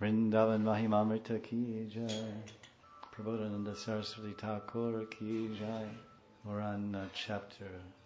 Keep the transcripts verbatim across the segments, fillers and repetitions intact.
Vrindavan Mahimamrita ki jai. Prabodhananda Saraswati Thakur ki jai. We're on uh, chapter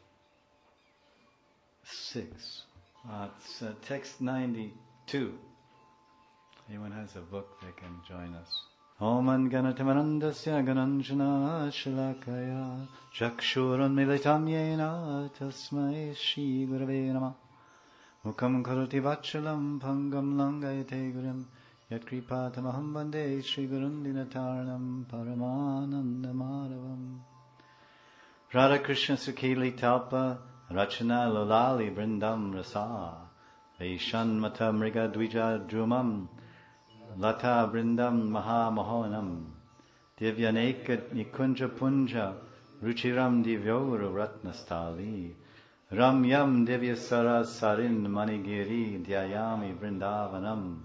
six. Uh, it's uh, text ninety-two. Anyone has a book, they can join us. Oman ganatamanandasya gananjana shalakaya jakshuran militam yena tasmai shri gurave namah. Mukam karoti vachalam pangam langayate gurim yat kripatamaham vande shri gurundinataranam paramananda madhavam. Radha Krishna Sukili Talpa Rachana Lolali Brindam Rasa Vaishan Mata Mriga Dvija Drumam Lata Brindam Maha Mohanam Divyaneka Nikunja Punja Ruchiram Divyoru Ratnastali Ram Yam Divya Saras Sarin Manigiri Dhyayami Vrindavanam.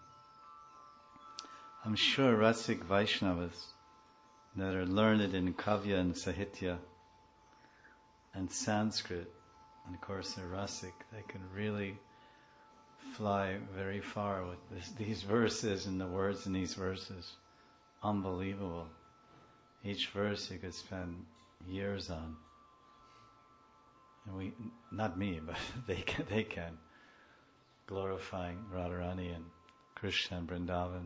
I'm sure Rasik Vaishnavas that are learned in Kavya and Sahitya and Sanskrit, and of course they're Rasik, they can really fly very far with this, these verses and the words in these verses. Unbelievable. Each verse you could spend years on. And we, not me, but they can, they can. Glorifying Radharani and Krishna and Vrindavan.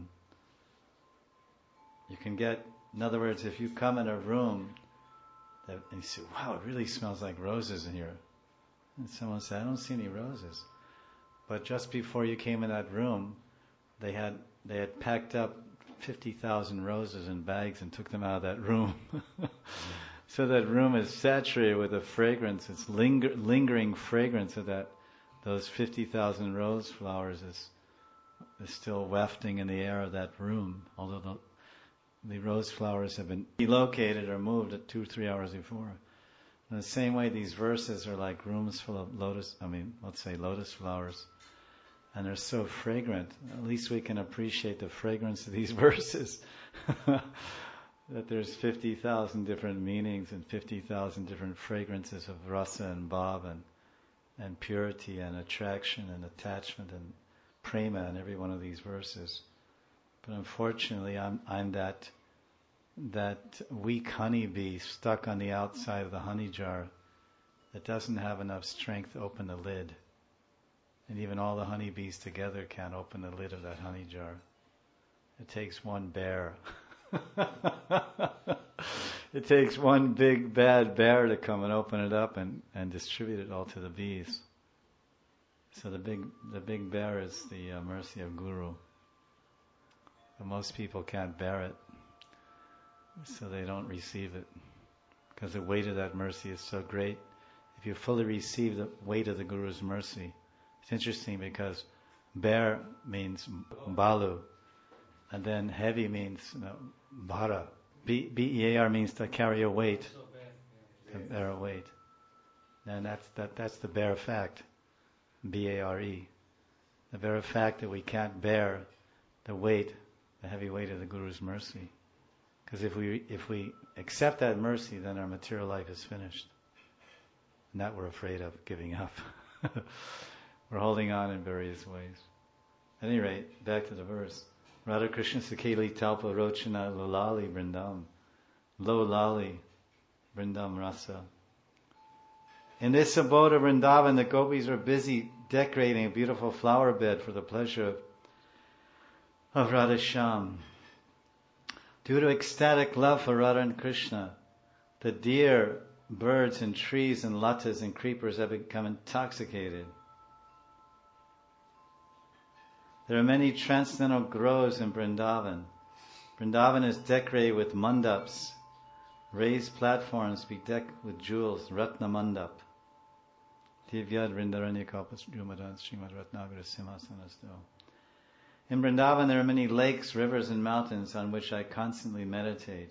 You can get, in other words, if you come in a room that, and you say, wow, it really smells like roses in here. And someone said, I don't see any roses. But just before you came in that room, they had they had packed up fifty thousand roses in bags and took them out of that room. So that room is saturated with a fragrance. It's linger, lingering fragrance of that. Those fifty thousand rose flowers is, is still wafting in the air of that room, although the The rose flowers have been relocated or moved at two, three hours before. In the same way, these verses are like rooms full of lotus, I mean, let's say lotus flowers. And they're so fragrant. At least we can appreciate the fragrance of these verses. That there's fifty thousand different meanings and fifty thousand different fragrances of rasa and bhav and, and purity and attraction and attachment and prema in every one of these verses. But unfortunately, I'm I'm that that weak honeybee stuck on the outside of the honey jar that doesn't have enough strength to open the lid. And even all the honeybees together can't open the lid of that honey jar. It takes one bear. It takes one big bad bear to come and open it up and, and distribute it all to the bees. So the big the big bear is the uh, mercy of Guru. But most people can't bear it, so they don't receive it, because the weight of that mercy is so great. If you fully receive the weight of the Guru's mercy, it's interesting because bear means balu, and then heavy means you know, bhara. B E A R means to carry a weight, to bear a weight, and that's that. That's the bare fact. B A R E, the bare fact that we can't bear the weight. The heavy weight of the Guru's mercy. Because if we if we accept that mercy, then our material life is finished. And that we're afraid of giving up. We're holding on in various ways. At any rate, back to the verse. Radha Krishna Sakeli Talpa Rochana Lolali Brindam. Lolali Brindam Rasa. In this abode of Vrindavan, the gopis are busy decorating a beautiful flower bed for the pleasure of of Radha Shyam. Due to ecstatic love for Radha and Krishna, the deer, birds and trees and latas and creepers have become intoxicated. There are many transcendental groves in Vrindavan. Vrindavan is decorated with mandaps, raised platforms bedecked with jewels, Ratna Mandap. Divyad Vrindaranya Kalpas Jumadan Srimad Ratnagara Simhasanasto. In Vrindavan there are many lakes, rivers and mountains on which I constantly meditate.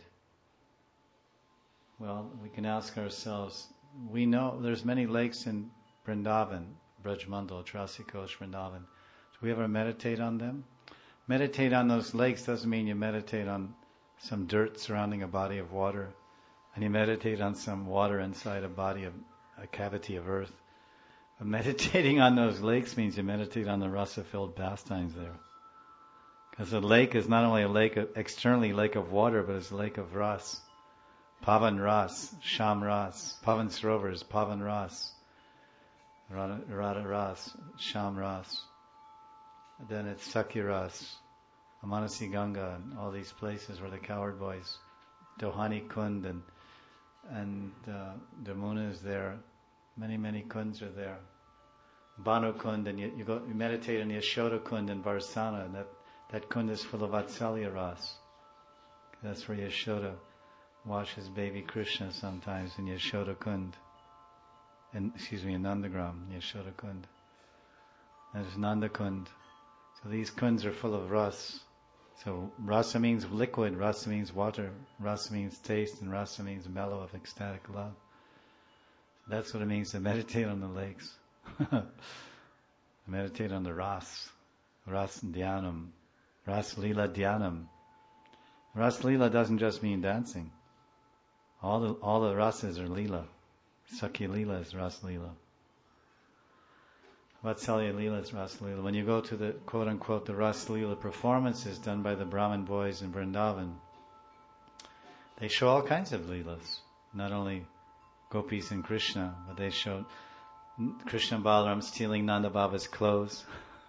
Well, we can ask ourselves, we know there's many lakes in Vrindavan, Brajmandal, Trasikosh, Vrindavan. Do we ever meditate on them? Meditate on those lakes doesn't mean you meditate on some dirt surrounding a body of water, and you meditate on some water inside a body of a cavity of earth. But meditating on those lakes means you meditate on the rasa-filled pastimes there. Because the lake is not only a lake, of, externally lake of water, but it's a lake of ras. Pavan ras, Sham ras. Pavan Sarovar is Pavan ras. Radha, Radha ras, Sham ras. Then it's Sakhi ras, Amanasi Ganga, and all these places where the cowherd boys, Dohani Kund, and and uh, Damuna is there. Many, many kunds are there. Banu Kund, and you, you go you meditate in Yashoda Kund in Varsana, and that, that kund is full of Vatsalya ras. That's where Yashoda washes baby Krishna sometimes in Yashoda Kund. In, excuse me, in Nandagram, Yashoda Kund. And there's Nanda Kund. So these kunds are full of ras. So rasa means liquid, rasa means water, rasa means taste, and rasa means mellow of ecstatic love. That's what it means to meditate on the lakes. Meditate on the ras, ras dhyanam, ras lila dhyanam. Ras lila doesn't just mean dancing. All the all the rasas are lila. Sakhi lila is ras lila. Vatsalya lila is ras lila. When you go to the quote unquote the ras lila performances done by the Brahmin boys in Vrindavan, they show all kinds of lilas. Not only gopis and Krishna, but they show Krishna and Balaram stealing Nanda Baba's clothes.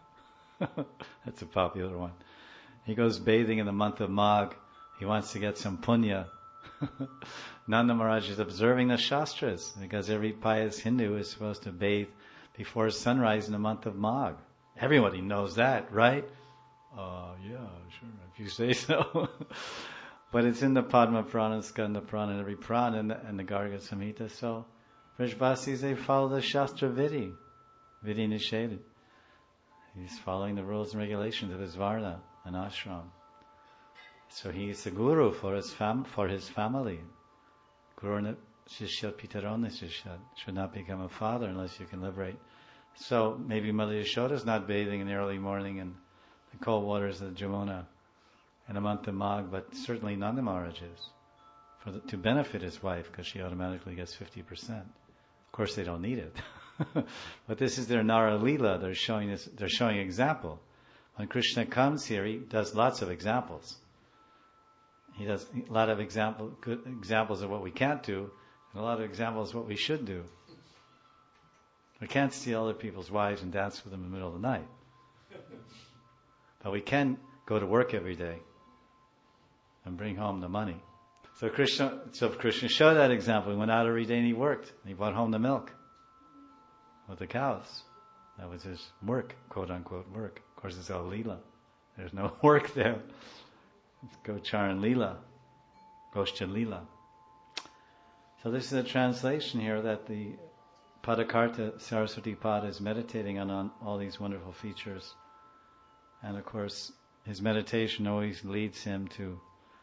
That's a popular one. He goes bathing in the month of Magh. He wants to get some punya. Nanda Maharaj is observing the Shastras, because every pious Hindu is supposed to bathe before sunrise in the month of Magh. Everybody knows that, right? Uh, yeah, sure, if you say so. But it's in the Padma Purana, Skanda Purana, and every Purana, and the, and the Garga Samhita. So Vrajvasis, they follow the Shastra Vidi, Vidi Nishedit. He's following the rules and regulations of his Varna and Ashram. So he's the guru for his fam for his family. Guru Shishya Pitarona Shishya should not become a father unless you can liberate. So maybe Mother Yashoda is not bathing in the early morning in the cold waters of Jamuna in a month of Magh, but certainly Nanda Maharaj is, for the, to benefit his wife, because she automatically gets fifty percent. Of course, they don't need it, but this is their Nara Leela. They're showing this. They're showing example. When Krishna comes here, he does lots of examples. He does a lot of example, good examples of what we can't do, and a lot of examples of what we should do. We can't steal other people's wives and dance with them in the middle of the night, but we can go to work every day and bring home the money. So Krishna, so Krishna showed that example. He went out every day and he worked. And he brought home the milk with the cows. That was his work, quote unquote work. Of course, it's all Leela. There's no work there. It's Gochar and Leela, Goshcha Leela. So this is a translation here that the Padakarta Saraswati Pada is meditating on, on all these wonderful features. And of course, his meditation always leads him to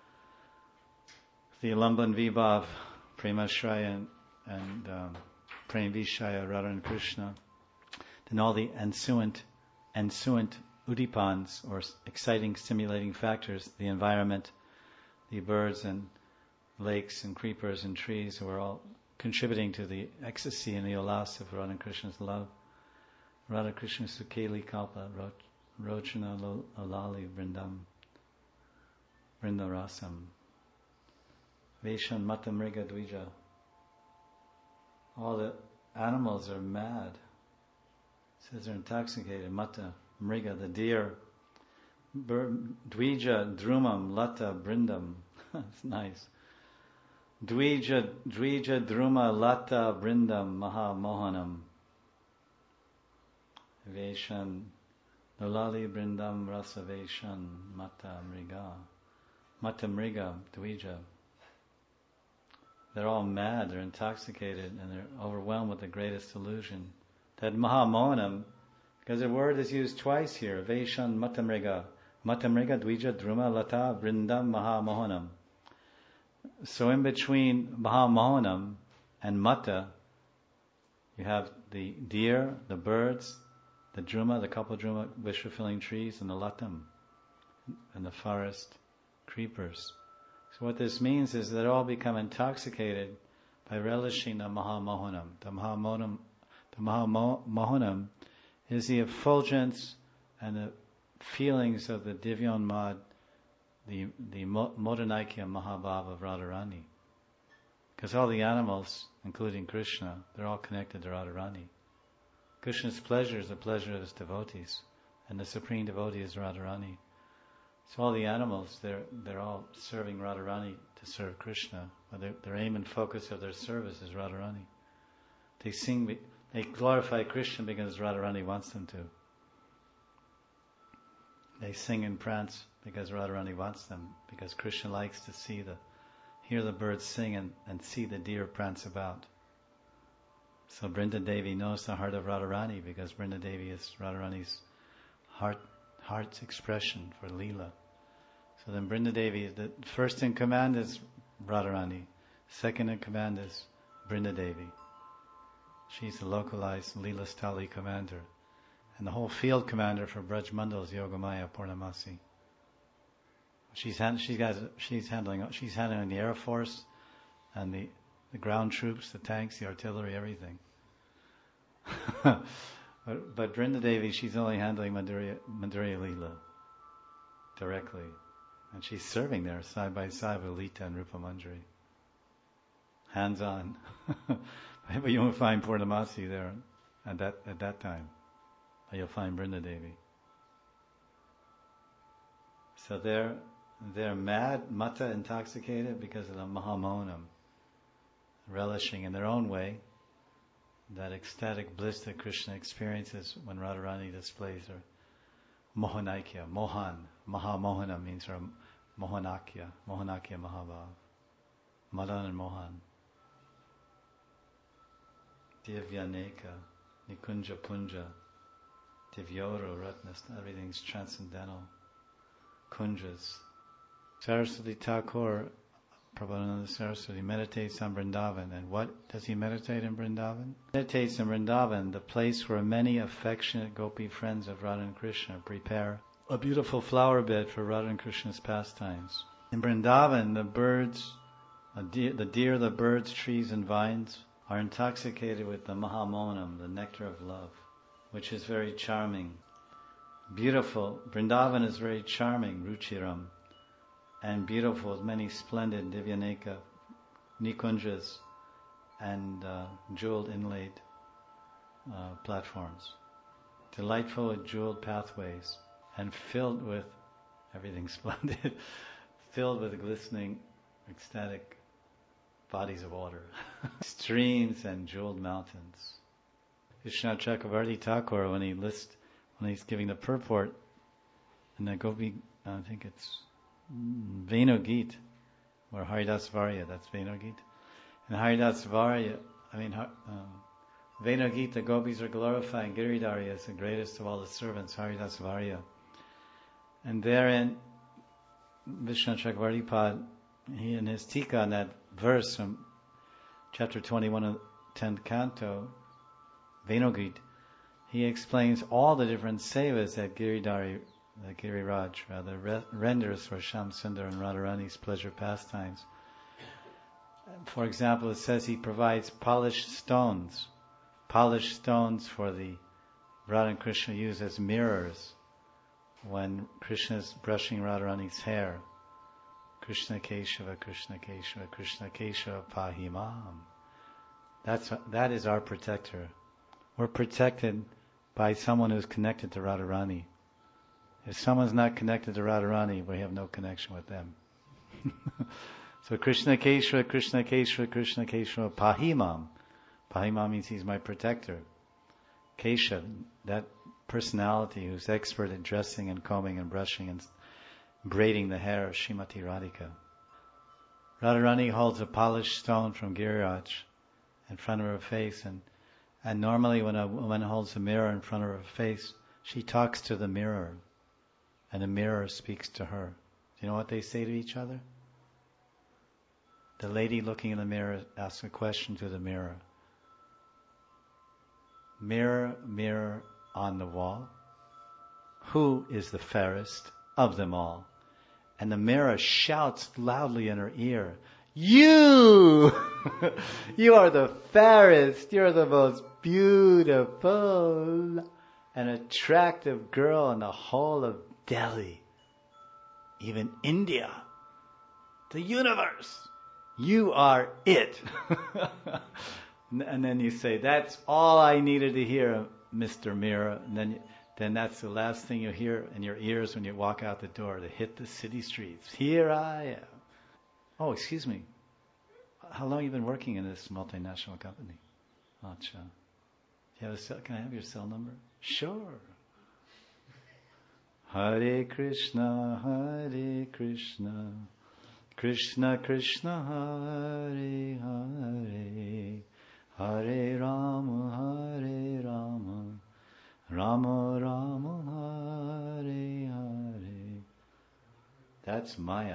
the Alamban Vibhav, Premashraya and, and um, Prem Vishaya, Radha and Krishna. Then all the ensuant, ensuant udipans, or exciting, stimulating factors, the environment, the birds and lakes and creepers and trees, who are all contributing to the ecstasy and the ulas of Radha and Krishna's love. Radha Krishna Sukeli Kalpa, Rochana Alali Vrindam, Vrindarasam, Veshan Mata Mriga Dvija. All the animals are mad. It says they're intoxicated. Mata Mriga, the deer. Dvija Drumam Lata Brindam. That's nice. Dvija Dvija Druma Lata Brindam Maha Mohanam. Veshan Lali Brindam Rasaveshan Mata Mriga. Mata Mriga Dvija. They're all mad, they're intoxicated, and they're overwhelmed with the greatest illusion. That Mahamonam, because the word is used twice here, Veshan Matamriga. Matamriga Dvija Druma Lata Brindam Mahamohanam. So in between Mahamohanam and Mata, you have the deer, the birds, the Druma, the Kapaldruma, wish-fulfilling trees, and the Latam, and the forest creepers. So what this means is that all become intoxicated by relishing the Mahamohanam. The Mahamohanam, the Mahamohanam is the effulgence and the feelings of the Divyonmad, the the Modanaikya Mahabhava of Radharani. Because all the animals, including Krishna, they're all connected to Radharani. Krishna's pleasure is the pleasure of his devotees, and the supreme devotee is Radharani. So all the animals, they're they're all serving Radharani to serve Krishna. But their, their aim and focus of their service is Radharani. They sing, they glorify Krishna because Radharani wants them to. They sing and prance because Radharani wants them, because Krishna likes to see the, hear the birds sing and, and see the deer prance about. So Brinda Devi knows the heart of Radharani because Brinda Devi is Radharani's heart, heart's expression for Leela. So then Brinda Devi, the first in command is Radharani, second in command is Brinda Devi. She's the localized Leela Stali commander. And the whole field commander for Braj Mandal is Yogamaya Purnamasi. She's hand, she's got she's handling she's handling the Air Force and the, the ground troops, the tanks, the artillery, everything. but, but Brinda Devi, she's only handling Madhurya, Madhurya Leela directly, and she's serving there side by side with Lita and Rupa Manjari, hands on. But you won't find Purnamasi there at that at that time. But you'll find Brinda Devi. So they're they're mad, mata, intoxicated because of the Mahamonam, relishing in their own way that ecstatic bliss that Krishna experiences when Radharani displays her Mohanaikya, Mohan, Mahamohana means her Mohanakya, Mohanakya Mahabhav, Madan and Mohan. Divyaneka, Nikunja Punja, Divyoro, Ratnas, everything's transcendental. Kunjas. Saraswati Thakur, Prabhupada Saraswati, meditates on Vrindavan. And what does he meditate in Vrindavan? Meditates in Vrindavan, the place where many affectionate gopi friends of Radha and Krishna prepare a beautiful flower bed for Radha and Krishna's pastimes. In Vrindavan, the birds, the deer, the, deer, the birds, trees and vines are intoxicated with the Mahamonam, the nectar of love, which is very charming. Beautiful. Vrindavan is very charming, Ruchiram, and beautiful with many splendid Divyaneka, Nikunjas, and uh, jeweled inlaid uh, platforms. Delightful with jeweled pathways, and filled with everything splendid, filled with glistening, ecstatic bodies of water, streams and jeweled mountains. Vishnu Chakravarti Thakur, when he lists, when he's giving the purport, in the Gopi, I think it's Venu Geet, or Haridas Varya, that's Venu Geet. And Haridas Varya, I mean, um, Venu Geet, the gopis are glorifying Giridhari as the greatest of all the servants, Haridas Varya. And therein, Vishnu Chakravarti Pad, he in his tika on that verse from chapter twenty-one of tenth canto, Venu Geet, he explains all the different sevas that Giridhari, that Giriraj rather, re- renders for Shyam Sundar and Radharani's pleasure pastimes. For example, it says he provides polished stones, polished stones for the Radha and Krishna use as mirrors when Krishna is brushing Radharani's hair. Krishna Keshava, Krishna Keshava, Krishna Keshava Pahimam. That's that is our protector. We're protected by someone who's connected to Radharani. If someone's not connected to Radharani, we have no connection with them. So Krishna Keshava, Krishna Keshava, Krishna Keshava Pahimam. Pahimam means he's my protector. Keshav, that personality who's expert at dressing and combing and brushing and braiding the hair of Srimati Radhika. Radharani holds a polished stone from Giriraj in front of her face, and and normally when a woman holds a mirror in front of her face, she talks to the mirror, and the mirror speaks to her. Do you know what they say to each other? The lady looking in the mirror asks a question to the mirror. Mirror, mirror on the wall, who is the fairest of them all? And the mirror shouts loudly in her ear, you! You are the fairest, you're the most beautiful and attractive girl in the whole of Delhi, even India, the universe. You are it. And then you say, that's all I needed to hear, Mister Mirror. And then, then that's the last thing you hear in your ears when you walk out the door to hit the city streets. Here I am. Oh, excuse me. How long have you been working in this multinational company? Acha. You have a cell, can I have your cell number? Sure. Hare Krishna, Hare Krishna, Krishna Krishna, Hare Hare, Hare Rama, Hare Rama, Rama Rama, Hare Hare. That's Maya.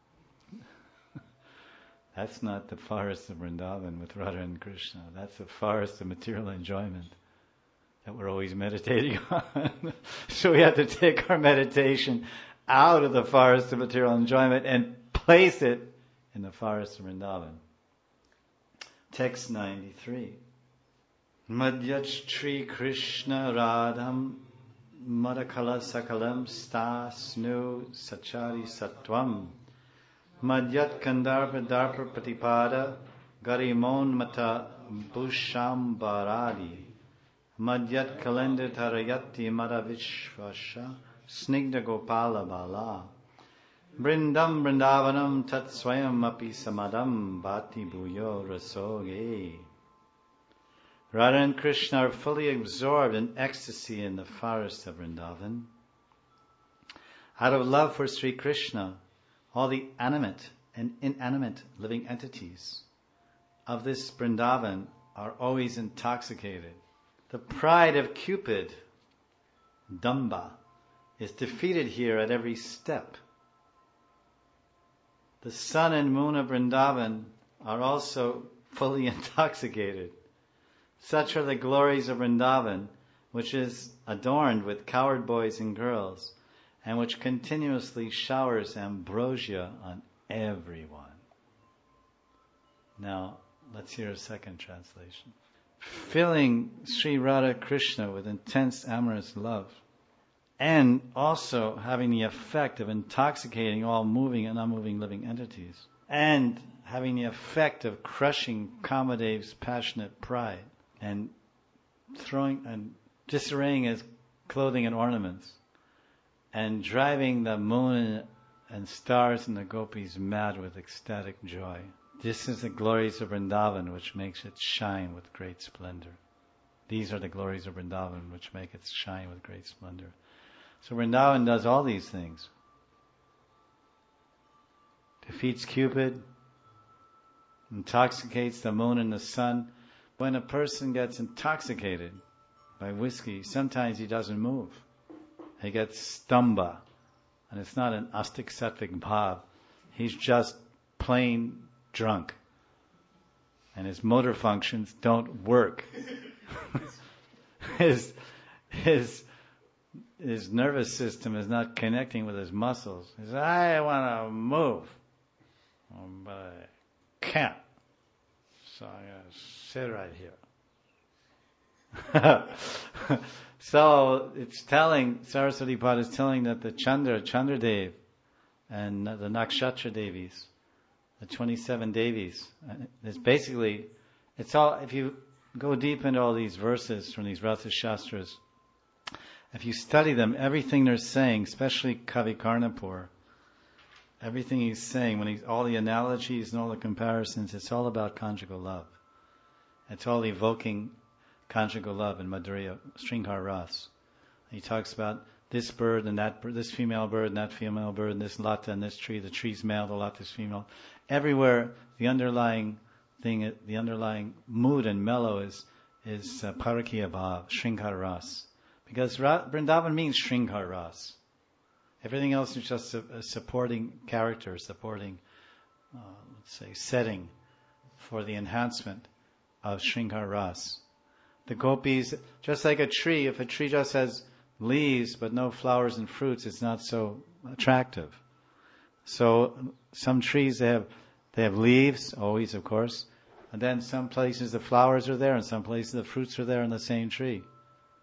That's not the forest of Vrindavan with Radha and Krishna. That's the forest of material enjoyment that we're always meditating on. So we have to take our meditation out of the forest of material enjoyment and place it in the forest of Vrindavan. Text ninety-three. Madhyachri Krishna Radham Madakala Sakalam Stasnu Sachari Satvam Madhyat Kandarpa Darpa Patipada Garimon Mata Bushambaradi Madhyat Kalenda Tarayati Madavishvasha Snigda Gopala Bala Brindam Brindavanam Tat Swayam Api Samadam Bhati Bhuyo Rasoge. Radha and Krishna are fully absorbed in ecstasy in the forest of Vrindavan. Out of love for Sri Krishna, all the animate and inanimate living entities of this Vrindavan are always intoxicated. The pride of Cupid, Damba, is defeated here at every step. The sun and moon of Vrindavan are also fully intoxicated. Such are the glories of Vrindavan, which is adorned with cowherd boys and girls, and which continuously showers ambrosia on everyone. Now, let's hear a second translation. Filling Sri Radha Krishna with intense amorous love, and also having the effect of intoxicating all moving and unmoving living entities, and having the effect of crushing Kamadev's passionate pride, and throwing and disarraying his clothing and ornaments, and driving the moon and stars and the gopis mad with ecstatic joy. This is the glories of Vrindavan which makes it shine with great splendor. These are the glories of Vrindavan which make it shine with great splendor. So Vrindavan does all these things. Defeats Cupid, intoxicates the moon and the sun. When a person gets intoxicated by whiskey, sometimes he doesn't move. He gets stamba. And it's not an astik sattvic bhav. He's just plain drunk. And his motor functions don't work. his, his, his nervous system is not connecting with his muscles. He says, I want to move, but I can't. So I'm going to sit right here. So it's telling, Saraswati Pad is telling that the Chandra, Chandradev, and the Nakshatra Devis, the twenty-seven Devis, it's basically, it's all, if you go deep into all these verses from these Rasa Shastras, if you study them, everything they're saying, especially Kavi Karnapur, everything he's saying, when he's, all the analogies and all the comparisons, it's all about conjugal love. It's all evoking conjugal love in Madhurya, Sringar Ras. He talks about this bird and that bird, this female bird and that female bird, and this lata and this tree, the tree's male, the lata's female. Everywhere, the underlying thing, the underlying mood and mellow is is uh, Parakya Bhav, Sringar Ras. Because Ra- Vrindavan means Sringar Ras. Everything else is just a, a supporting character, supporting, uh, let's say, setting for the enhancement of Sringar Ras. The gopis, just like a tree, if a tree just has leaves but no flowers and fruits, it's not so attractive. So some trees, they have they have leaves, always of course, and then some places the flowers are there and some places the fruits are there in the same tree.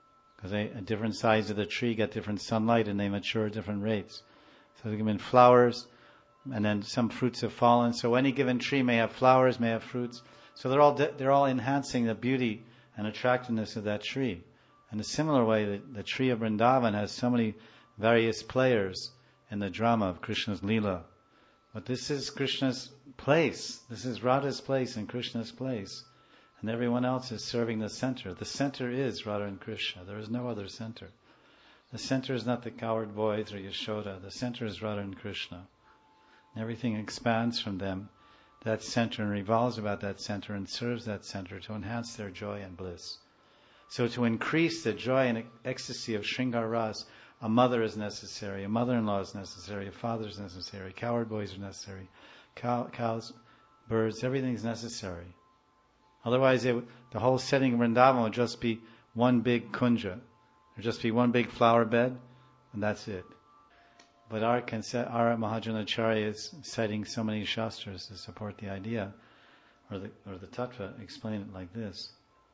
because they at different sides of the tree get different sunlight and they mature at different rates. So they give in flowers, and then some fruits have fallen. So any given tree may have flowers, may have fruits. So they're all de- they're all enhancing the beauty and attractiveness of that tree. In a similar way, the, the tree of Vrindavan has so many various players in the drama of Krishna's Leela. But this is Krishna's place. This is Radha's place and Krishna's place. And everyone else is serving the center. The center is Radha and Krishna. There is no other center. The center is not the coward boys or Yashoda. The center is Radha and Krishna. And everything expands from them, that center, and revolves about that center and serves that center to enhance their joy and bliss. So to increase the joy and ecstasy of Shringar Ras, a mother is necessary, a mother-in-law is necessary, a father is necessary, coward boys are necessary, cow, cows, birds, everything is necessary. Otherwise, it, the whole setting of Vrindavan would just be one big kunja. There would just be one big flower bed, and that's it. But our, our Mahajanacharya is citing so many shastras to support the idea, or the, or the tattva, explain it like this.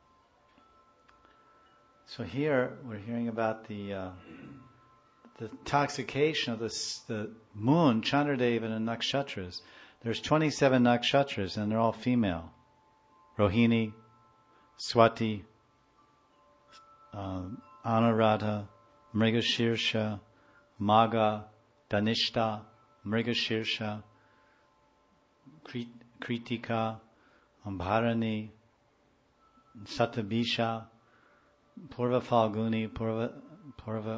So here, we're hearing about the uh, the intoxication of the, the moon, Chandradeva, and the nakshatras. There's twenty-seven nakshatras, and they're all female. Rohini, Swati, uh, Anuradha, Mrigashirsha, Magha, Danishta, Mrigashirsha, Kritika, Ambharani, Satabisha, Purva Falguni, Purva, Purva,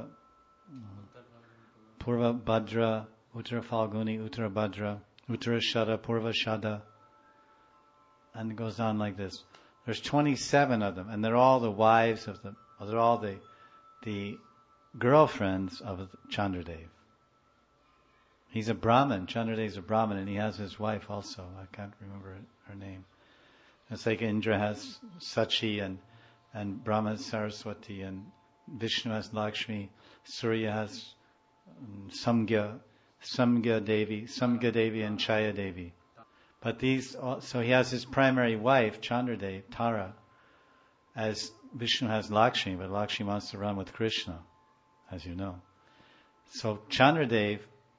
Purva Bhadra, Uttara Falguni, Uttara Bhadra, Uttara Shada, Purva Shada, and it goes on like this. There's twenty-seven of them, and they're all the wives of the, they're all the, the girlfriends of Chandradev. He's a Brahmin. Chandradev's a Brahmin, and he has his wife also. I can't remember her name. It's like Indra has Sachi, and and Brahma has Saraswati, and Vishnu has Lakshmi, Surya has um, Samgya, Samgya Devi, Samgya Devi and Chaya Devi. But these, so he has his primary wife, Chandradev, Tara, as Vishnu has Lakshmi, but Lakshmi wants to run with Krishna, as you know. So Chandradev,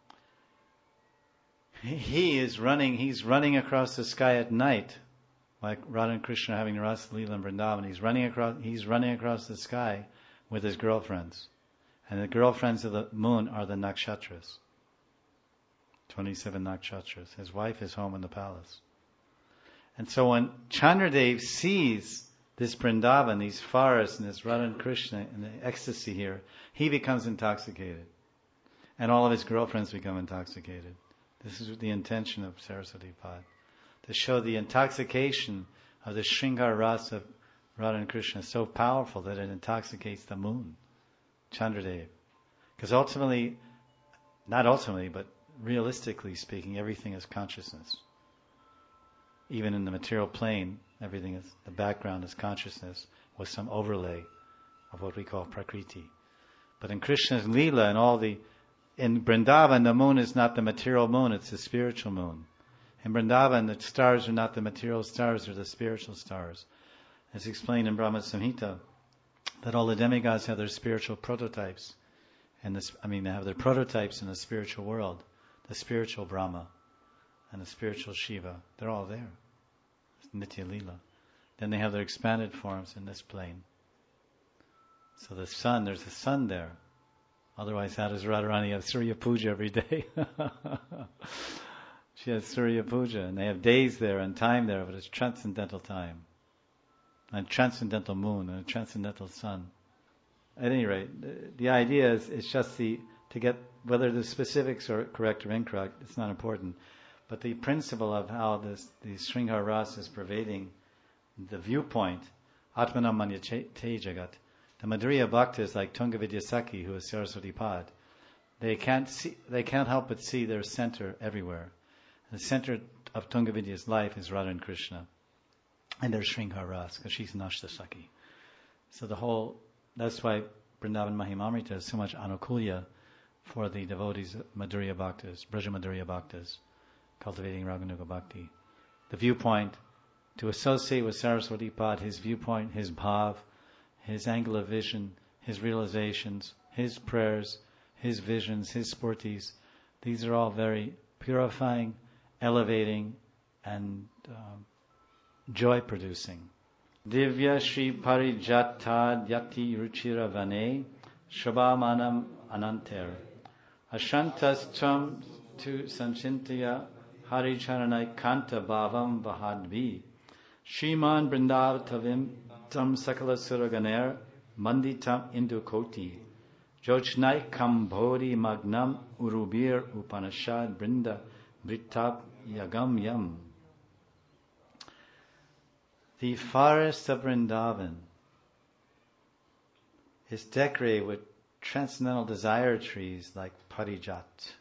he is running, he's running across the sky at night, like Radha and Krishna are having Rasa Leela in Vrindavan. He's running across, he's running across the sky with his girlfriends. And the girlfriends of the moon are the nakshatras. twenty-seven nakshatras. His wife is home in the palace. And so when Chandradev sees this Vrindavan, these forests, and this Radha and Krishna, and the ecstasy here, he becomes intoxicated. And all of his girlfriends become intoxicated. This is the intention of Saraswati Pad, to show the intoxication of the Shringar Rasa of Radha and Krishna is so powerful that it intoxicates the moon, Chandradev. Because ultimately, not ultimately, but realistically speaking, everything is consciousness. Even in the material plane, everything is, the background is consciousness with some overlay of what we call prakriti. But in Krishna's Leela and all the, in Vrindavan, the moon is not the material moon, it's the spiritual moon. In Vrindavan, the stars are not the material stars, they're the spiritual stars. It's explained in Brahma Samhita that all the demigods have their spiritual prototypes. And this, I mean, they have their prototypes in the spiritual world. The spiritual Brahma and the spiritual Shiva, they're all there. It's Nitya Leela. Then they have their expanded forms in this plane. So the sun, there's a sun there. Otherwise, how does Radharani have Surya Puja every day? She has Surya Puja, and they have days there and time there, but it's transcendental time. And transcendental moon and a transcendental sun. At any rate, the, the idea is it's just the to get whether the specifics are correct or incorrect, it's not important. But the principle of how this the Shringar Rasa is pervading the viewpoint, Atmanam Manya Te Jagat. The Madhurya Bhaktas like Tunga Vidyasakhi, who is Saraswati Pad, they can't see, they can't help but see their center everywhere. The center of Tunga Vidya's life is Radha and Krishna. And there's Shringar Rasa, because she's Nashta Sakhi. So the whole, that's why Vrindavan Mahimamrita is so much anukulya for the devotees of Madhurya Bhaktas, Braja Madhurya Bhaktas, cultivating Raganuga Bhakti. The viewpoint, to associate with Saraswati Pad, his viewpoint, his bhav, his angle of vision, his realizations, his prayers, his visions, his spurtis. These are all very purifying, elevating, and um, joy-producing. Divya Shri Parijata Yati Ruchira Vane Shabhamanam Ananter Ashantas Tvam Tu Sanchintaya Haricharanai Kanta Bhavam Vahadvi Shriman Brindavatavim Tam Sakala Suraganer Manditam Indukoti Jochnai Kambhori Magnam Urubir Upanishad Brinda Brittab Yagam Yam. The forest of Vrindavan is decorated with transcendental desire trees like Parijat.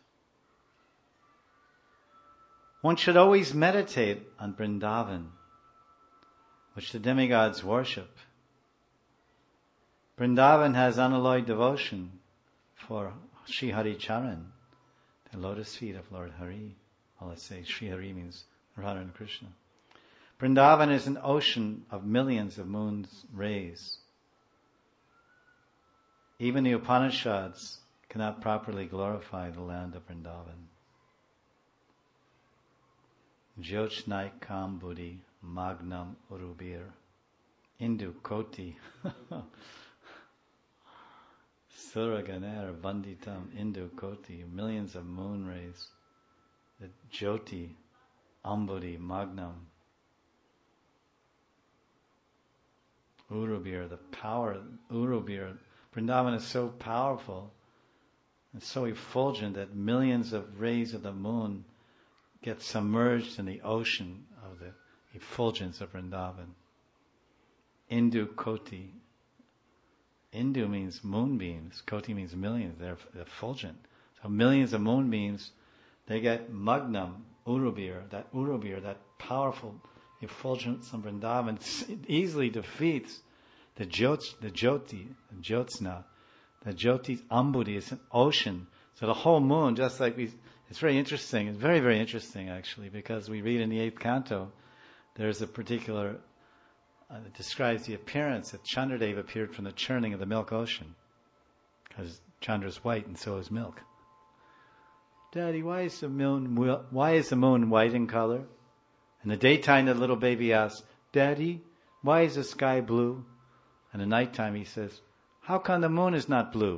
One should always meditate on Vrindavan, which the demigods worship. Vrindavan has unalloyed devotion for Sri Hari Charan, the lotus feet of Lord Hari. Well, let's say Sri Hari means Radha and Krishna. Vrindavan is an ocean of millions of moon's rays. Even the Upanishads cannot properly glorify the land of Vrindavan. Jyochnai Kambudi Magnam Urubir Indu Koti Suraganer Vanditam Indu Koti, millions of moon rays. The Jyoti Ambudi Magnam Urubir, the power, Urubir. Vrindavan is so powerful and so effulgent that millions of rays of the moon get submerged in the ocean of the effulgence of Vrindavan. Indu Koti. Indu means moonbeams. Koti means millions. They're effulgent. So millions of moonbeams, they get Magnam, Urubir, that Urubir, that powerful effulgence of Vrindavan easily defeats the Jyoti, the Jyoti, the Jyotsna. The Jyoti Ambudi is an ocean. So the whole moon, just like we, it's very interesting. It's very, very interesting actually, because we read in the eighth canto, there's a particular, uh, it describes the appearance that Chandradev appeared from the churning of the milk ocean. Because Chandra is white and so is milk. Daddy, why is the moon, why is the moon white in color? In the daytime, the little baby asks, Daddy, why is the sky blue? And at nighttime he says, how come the moon is not blue?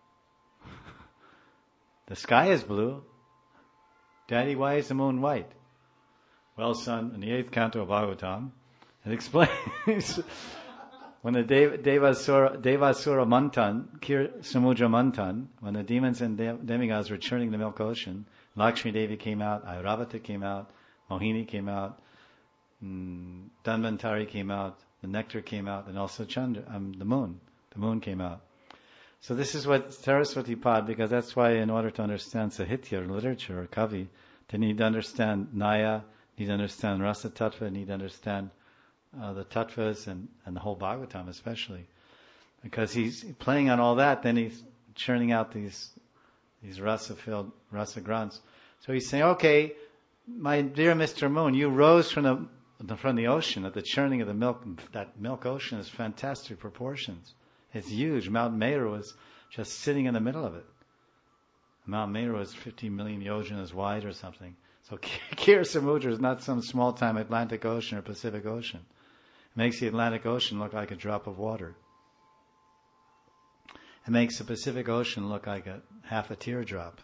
The sky is blue. Daddy, why is the moon white? Well, son, in the eighth canto of Bhagavatam, it explains when the Dev, Devasura, Devasura Mantan, Kir Samudra Mantan, when the demons and de- demigods were churning the milk ocean, Lakshmi Devi came out, Airavata came out, Mohini came out, mm, Dhanvantari came out, the nectar came out, and also Chandra, um, the moon. The moon came out. So this is what Saraswati Pad, because that's why in order to understand Sahitya or literature or Kavi, they need to understand Naya, need to understand Rasa Tattva, need to understand uh, the Tattvas and, and the whole Bhagavatam especially. Because he's playing on all that, then he's churning out these these rasa-filled rasa grants. So he's saying, okay, my dear Mister Moon, you rose from the from the ocean at the churning of the milk. That milk ocean is fantastic proportions. It's huge. Mount Meru is just sitting in the middle of it. Mount Meru is fifty million yojanas wide or something. So Kir Samudra is not some small-time Atlantic Ocean or Pacific Ocean. It makes the Atlantic Ocean look like a drop of water. It makes the Pacific Ocean look like a half a teardrop.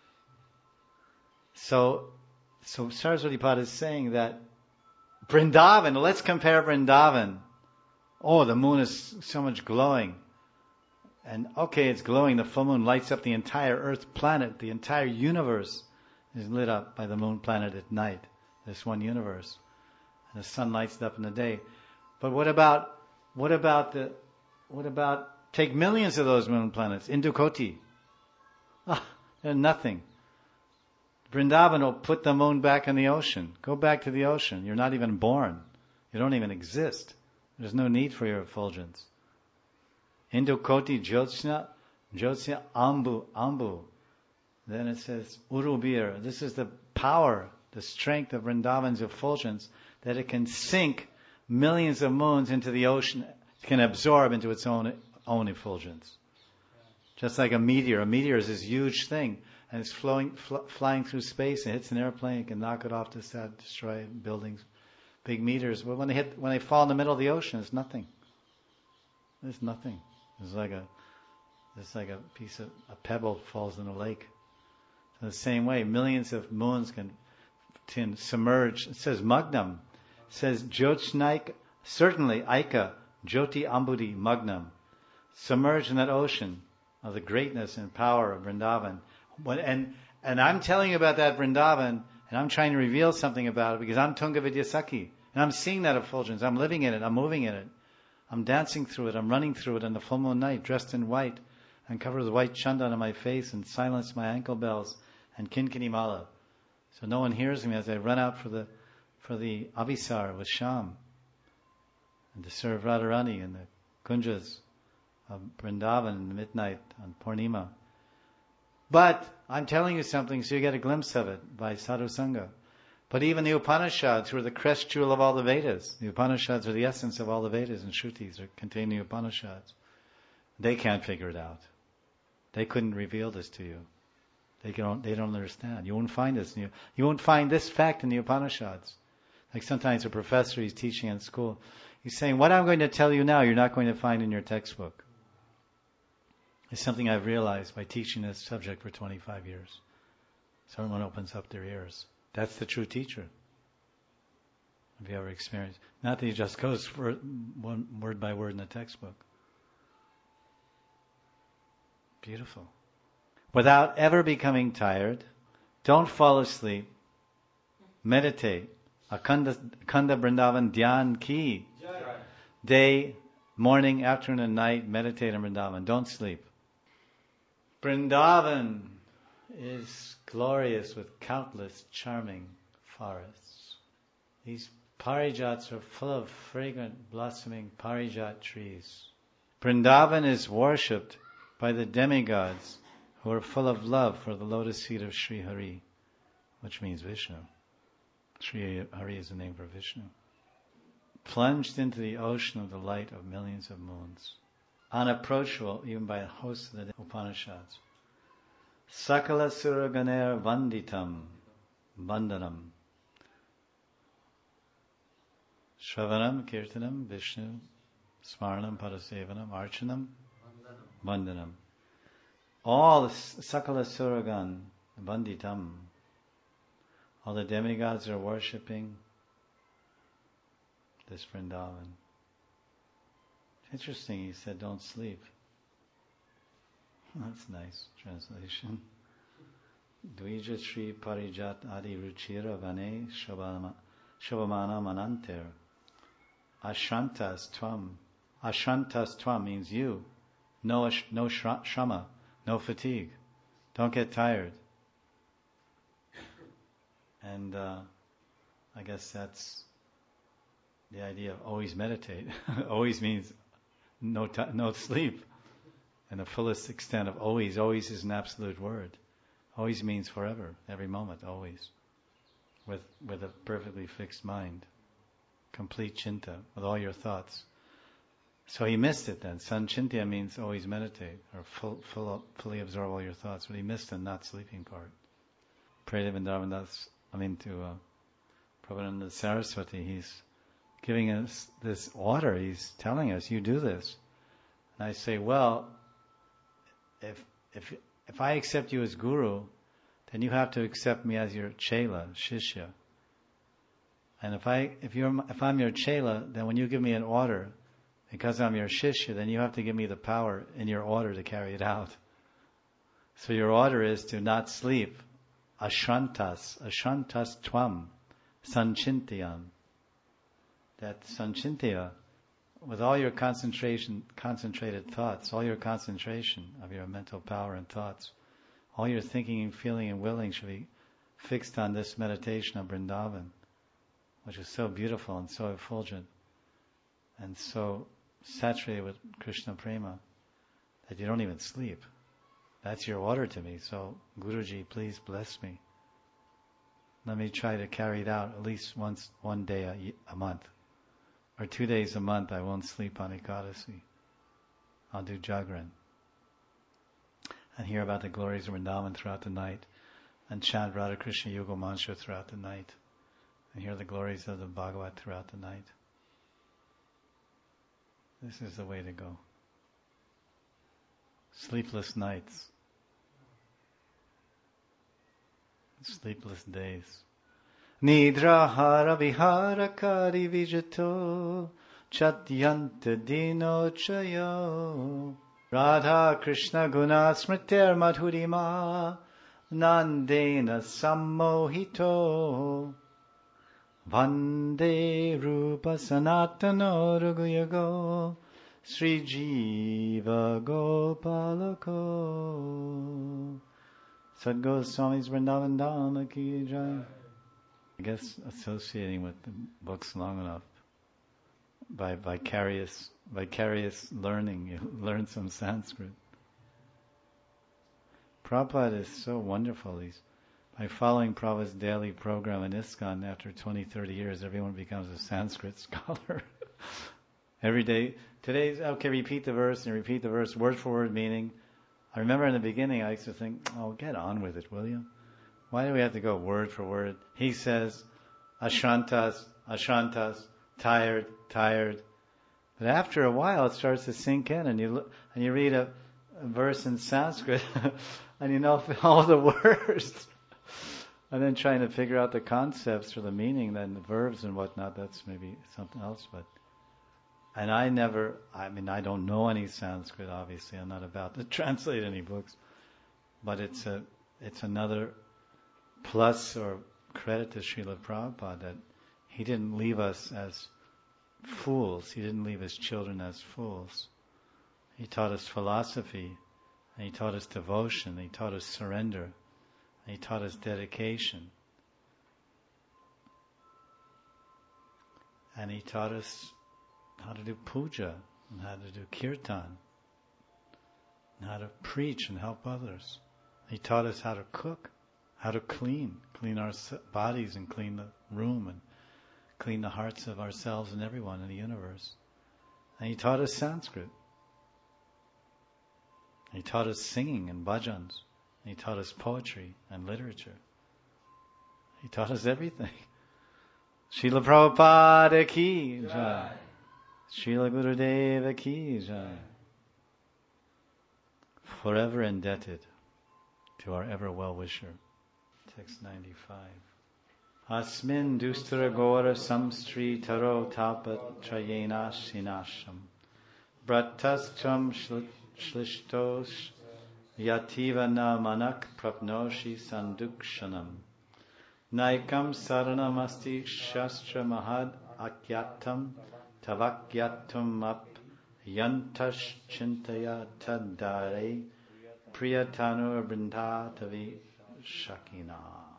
So, so Saraswati Pad is saying that Vrindavan, let's compare Vrindavan. Oh, the moon is so much glowing. And okay, it's glowing. The full moon lights up the entire Earth planet. The entire universe is lit up by the moon planet at night. This one universe. And the sun lights it up in the day. But what about, what about the, what about, take millions of those moon planets, Indukoti. Ah, they're nothing. Vrindavan will put the moon back in the ocean. Go back to the ocean. You're not even born. You don't even exist. There's no need for your effulgence. Indukoti Jyotsna, Jyotsna Ambu, Ambu. Then it says Urubir. This is the power, the strength of Vrindavan's effulgence, that it can sink millions of moons into the ocean, it can absorb into its own own effulgence. Just like a meteor. A meteor is this huge thing, and it's flowing, fl- flying through space, and hits an airplane, it can knock it off to set, destroy buildings. Big meteors. But when they hit, when they fall in the middle of the ocean, it's nothing. It's nothing. It's like a, it's like a piece of a pebble falls in a lake. In the same way, millions of moons can, can submerge. It says Magnam. It says Jyotsnaik, certainly Aika, Jyoti Ambudi Magnam. Submerged in that ocean of the greatness and power of Vrindavan. When, and, and I'm telling you about that Vrindavan, and I'm trying to reveal something about it because I'm Tunga Vidyasakhi. And I'm seeing that effulgence. I'm living in it. I'm moving in it. I'm dancing through it. I'm running through it on the full moon night, dressed in white, and covered with white chandan on my face, and silence my ankle bells, and kinkini mala. So no one hears me as I run out for the for the Avisar with Sham, and to serve Radharani in the kunjas of Vrindavan in the midnight on Purnima. But I'm telling you something so you get a glimpse of it by Sadhu Sangha. But even the Upanishads, who are the crest jewel of all the Vedas, the Upanishads are the essence of all the Vedas and Shrutis are contained in the Upanishads. They can't figure it out. They couldn't reveal this to you. They don't. They don't understand. You won't find this. In you, you won't find this fact in the Upanishads. Like sometimes a professor, he's teaching in school, he's saying, "What I'm going to tell you now, you're not going to find in your textbook." It's something I've realized by teaching this subject for twenty-five years. Someone opens up their ears. That's the true teacher. Have you ever experienced? Not that he just goes for one word by word in the textbook. Beautiful. Without ever becoming tired, don't fall asleep. Meditate. Akhanda, Akhanda Vrindavan Dhyan Ki. Day, morning, afternoon, and night, meditate on Vrindavan. Don't sleep. Vrindavan is glorious with countless charming forests. These parijats are full of fragrant, blossoming parijat trees. Vrindavan is worshipped by the demigods who are full of love for the lotus feet of Sri Hari, which means Vishnu. Sri Hari is the name for Vishnu. Plunged into the ocean of the light of millions of moons, unapproachable even by a host of the Upanishads. Sakala Suraganer Vanditam Vandanam Shravanam Kirtanam Vishnu Smaranam Parasevanam Archanam Vandanam. All the Sakala Suragan Vanditam, all the demigods are worshipping this Vrindavan. Interesting, he said, don't sleep. That's nice translation. Dvija Shri Parijat Adi Ruchira Vane Shabamana Mananter Ashantas Tvam. Ashantas Tvam means you. No, no shrama, no fatigue. Don't get tired. And uh, I guess that's the idea of always meditate. Always means no t- no sleep. And the fullest extent of always, always is an absolute word. Always means forever, every moment, always. With with a perfectly fixed mind. Complete chinta, with all your thoughts. So he missed it then. Sanchintya means always meditate, or full, full, fully absorb all your thoughts. But he missed the not sleeping part. Pray to Vrindavan, I mean to uh, Prabhupada Saraswati, he's giving us this order. He's telling us, you do this. And I say, well, if if if I accept you as guru, then you have to accept me as your chela, shishya. And if I if you're if I'm your chela, then when you give me an order, because I'm your shishya, then you have to give me the power in your order to carry it out. So your order is to not sleep. Ashrantas, ashrantas tvam, sanchintayam. That sanchintaya, with all your concentration, concentrated thoughts, all your concentration of your mental power and thoughts, all your thinking and feeling and willing should be fixed on this meditation of Vrindavan, which is so beautiful and so effulgent and so saturated with Krishna prema that you don't even sleep. That's your order to me. So, Guruji, please bless me. Let me try to carry it out at least once, one day a, a month. Or two days a month I won't sleep on Ekadasi. I'll do Jagran. And hear about the glories of Vrindavan throughout the night. And chant Radha Krishna Yugal Mantra throughout the night. And hear the glories of the Bhagavat throughout the night. This is the way to go. Sleepless nights. Sleepless days. Nidra hara vihara kari vijato chatyanta dino chayo Radha Krishna guna smriter madhurima nandena sammohito Vande rupa sanatano raghuyago Sri Jiva Gopalako Sadguru Swami's Vrindavan Dhama ki jai. I guess associating with the books long enough, by vicarious vicarious learning, you learn some Sanskrit. Prabhupada is so wonderful. He's, by following Prabhupada's daily program in ISKCON, after twenty, thirty years, everyone becomes a Sanskrit scholar. Every day, today's, okay, repeat the verse, and repeat the verse, word for word meaning. I remember in the beginning I used to think, oh, get on with it, will you? Why do we have to go word for word? He says, ashrantas, ashrantas, tired, tired. But after a while it starts to sink in, and you and you read a, a verse in Sanskrit, and you know all the words. And then trying to figure out the concepts or the meaning, then the verbs and whatnot, that's maybe something else. But And I never, I mean, I don't know any Sanskrit, obviously. I'm not about to translate any books. But it's a, it's another plus or credit to Srila Prabhupada that he didn't leave us as fools. He didn't leave his children as fools. He taught us philosophy, and he taught us devotion, and he taught us surrender, and he taught us dedication. And he taught us how to do puja, and how to do kirtan, and how to preach and help others. He taught us how to cook, how to clean, clean our bodies and clean the room and clean the hearts of ourselves and everyone in the universe. And he taught us Sanskrit. He taught us singing and bhajans. He taught us poetry and literature. He taught us everything. Srila Prabhupada ki jai. Srila Gurudeva ki jai. Forever indebted to our ever well-wisher. Text ninety-five. Asmin dustara gora samstri taro tapat trayena sinasham. Bratas cham shlishtos yativa na manak prapnoshi sandukshanam. Naikam saranam asti shastra mahad akyatam tavakyatum ap yantash chintaya tadare priyatanu brinda tavi shakina.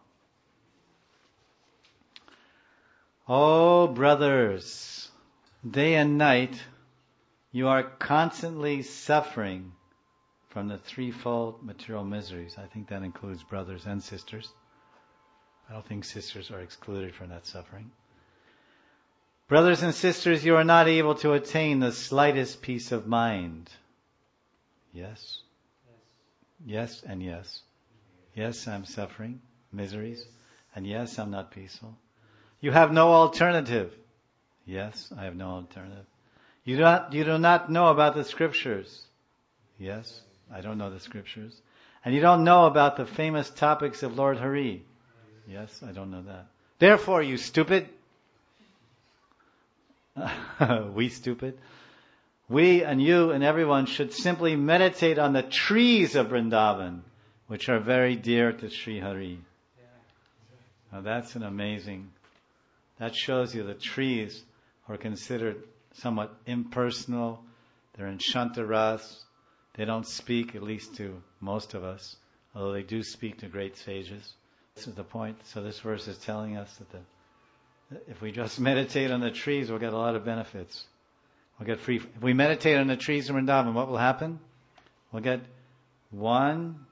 Oh brothers, day and night you are constantly suffering from the threefold material miseries. I think that includes brothers and sisters. I don't think sisters are excluded from that suffering. Brothers and sisters, you are not able to attain the slightest peace of mind. Yes? Yes, yes and yes. Yes, I'm suffering miseries. And yes, I'm not peaceful. You have no alternative. Yes, I have no alternative. You do not, you do not know about the scriptures. Yes, I don't know the scriptures. And you don't know about the famous topics of Lord Hari. Yes, I don't know that. Therefore, you stupid, we stupid, we and you and everyone should simply meditate on the trees of Vrindavan, which are very dear to Sri Hari. Now that's an amazing, that shows you the trees are considered somewhat impersonal. They're in Shantaras. They don't speak, at least to most of us, although they do speak to great sages. This is the point. So this verse is telling us that the, if we just meditate on the trees, we'll get a lot of benefits. We'll get free. If we meditate on the trees in Vrindavan, what will happen? We'll get one,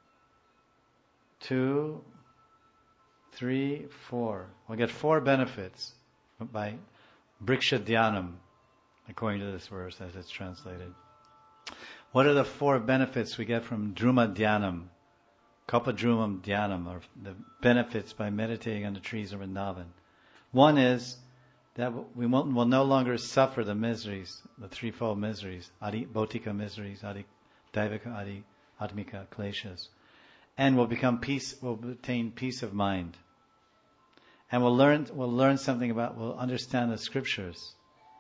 two, three, four. We'll get four benefits by Briksha Dhyanam, according to this verse as it's translated. What are the four benefits we get from Druma Dhyanam? Kapadrumam Dhyanam, or the benefits by meditating on the trees of Vrindavan. One is that we won't, will no longer suffer the miseries, the threefold miseries, adi, bautika miseries, adi, daivika, adi, atmika, kleshas, and will become peace, will attain peace of mind. And we'll learn, we'll learn something about, we'll understand the scriptures.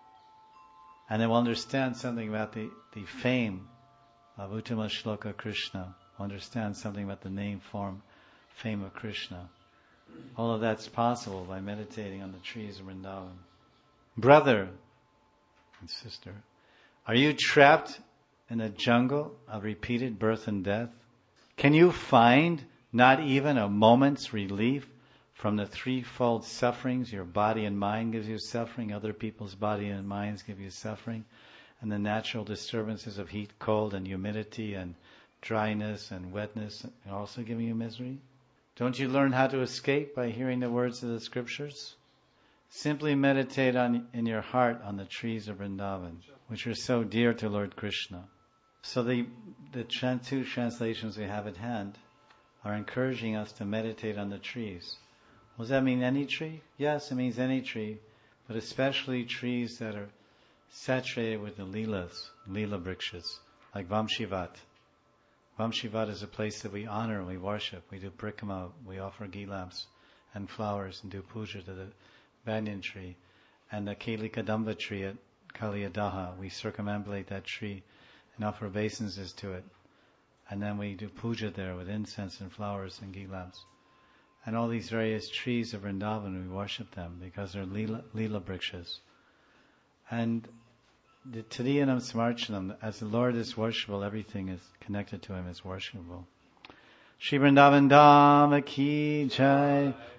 And then we'll understand something about the, the fame of Uttama Shloka Krishna. We'll understand something about the name, form, fame of Krishna. All of that's possible by meditating on the trees of Vrindavan. Brother and sister, are you trapped in a jungle of repeated birth and death? Can you find not even a moment's relief from the threefold sufferings? Your body and mind gives you suffering, other people's body and minds give you suffering, and the natural disturbances of heat, cold, and humidity, and dryness and wetness are also giving you misery? Don't you learn how to escape by hearing the words of the scriptures? Simply meditate on in your heart on the trees of Vrindavan, which are so dear to Lord Krishna. So the the tran- two translations we have at hand are encouraging us to meditate on the trees. Does that mean any tree? Yes, it means any tree, but especially trees that are saturated with the leelas, leela brikshas, like Vamshivat. Vamshivat is a place that we honor and we worship. We do brikama, we offer ghee lamps and flowers and do puja to the banyan tree. And the Keli Kadamba tree at Kaliyadaha, we circumambulate that tree and offer obeisances to it. And then we do puja there with incense and flowers and ghee lamps. And all these various trees of Vrindavan, we worship them because they're Leela, Leela Brikshas. And the Tadiyanam Smarchanam, as the Lord is worshipable, everything is connected to Him is worshipable. Shri Vrindavan Dham Ki Jai.